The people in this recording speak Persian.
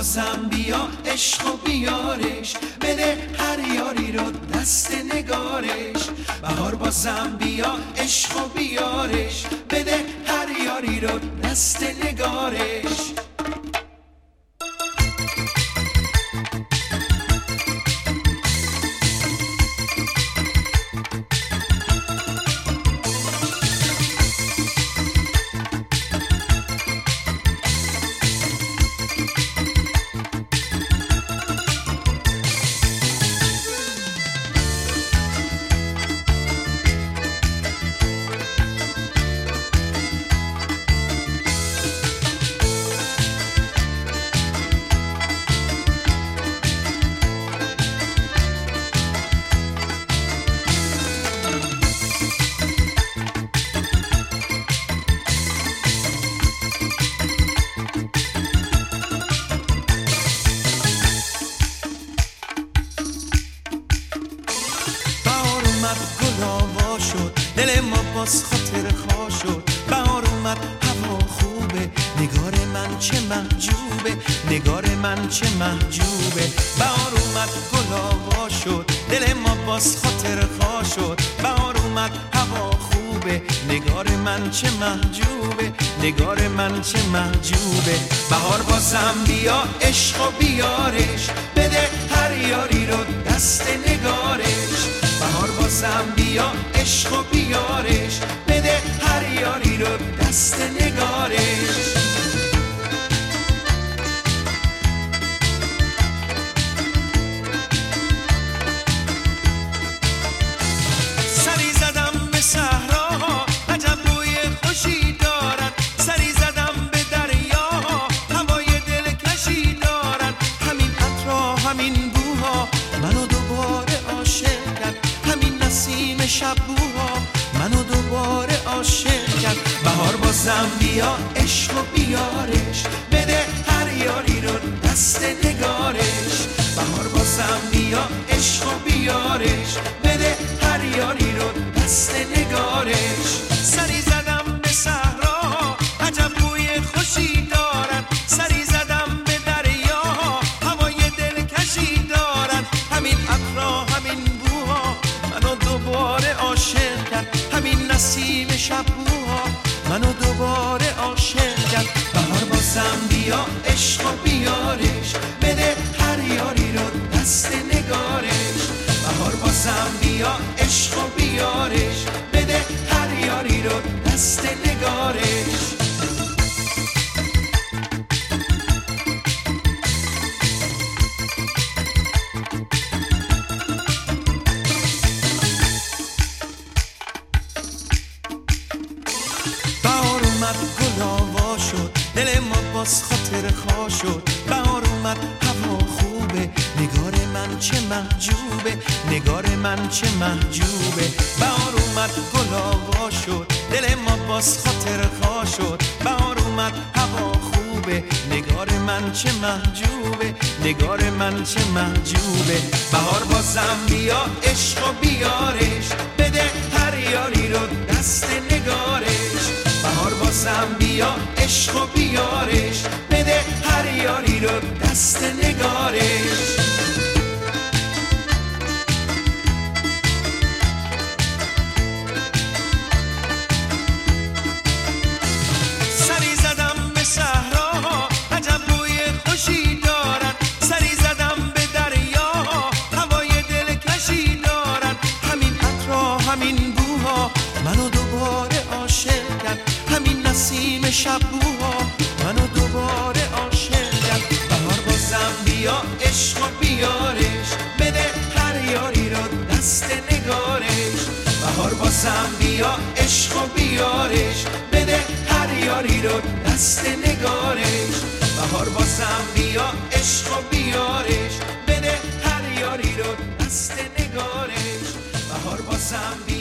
بازم بیا عشق و بیارش، بده هر یاری رو دست نگارش. بهار بازم بیا عشق و بیارش، بده هر یاری رو دست نگارش. گل آوا شد، دل ما باز خاطر خوا شد. بهار اومد هوا خوبه، نگار من چه محجوبه، نگار من چه محجوبه. بهار اومد گل آوا شد، دل ما باز خاطر خوا شد. بهار اومد هوا خوبه، نگار من چه محجوبه، نگار من چه محجوبه. بهار بازم بیا عشق و بیارش، بده هر یاری رو دست نگارش. بهار بازم بیا عشق و بیارش، بده هر یاری رو دست نگارش. سری زدم به صحراها، عجب بوی خوشی دارد. سری زدم به دریاها، هوای دلکشی دارد. همین عطرها همین بوها منو دوباره عاشق کرد. همین نسیم شبوها منو دوباره عاشق کرد. بهار بازم بیا عشق و بیارش، بده هر یاری رو دست نگارش. بهار بازم بیا عشق و بیارش، بده هر یاری رو دست نگارش. سری زدم به صحراها، عجب بوی خوشی دارد. سری زدم به دریاها، هوای دلکشی دارد. همین عطرها همین بوها منو دوباره عاشق کرد. همین نسیم شبوها منو دوباره عاشق کرد. بهار بازم بیا عشق و بیارش، بده هر یاری رو دست نگارش. بهار بازم بیا عشق و بیارش، بده هر یاری رو دست نگارش. بهار اومد گل آوا شد، دل ما باز خاطر خوا شد. بهار اومد هوا خوبه، نگار من چه محجوبه، نگار من چه محجوبه. بهار اومد گل آوا شد، دل ما باز خاطر خوا شد. بهار اومد هوا خوبه، نگار من چه محجوبه، نگار من چه محجوبه. بهار بازم بیا عشق و بیارش، بده هر یاری رو دست نگارش. بهار بازم بیا عشق و بیارش، بده هر یاری رو دست نگارش. سری زدم به صحراها، عجب بوی خوشی دارد. سری زدم به دریاها، هوای دلکشی دارد. همین عطرها همین بوها منو دوباره عاشق کرد. همین نسیم شبوها منو دوباره عاشق کرد. بهار بازم بیا عشق و بیارش، بده هر یاری رو دست نگارش. بهار بازم بیا عشق و بیارش، بده هر یاری رو دست نگارش. بهار بازم بیا عشق و بیارش، بده هر یاری رو دست نگارش. بهار بازم